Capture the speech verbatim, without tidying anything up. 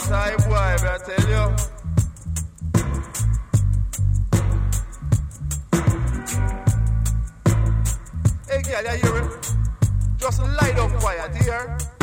time, boy, I tell you. Hey, girl, you hear me? Just light up quiet here.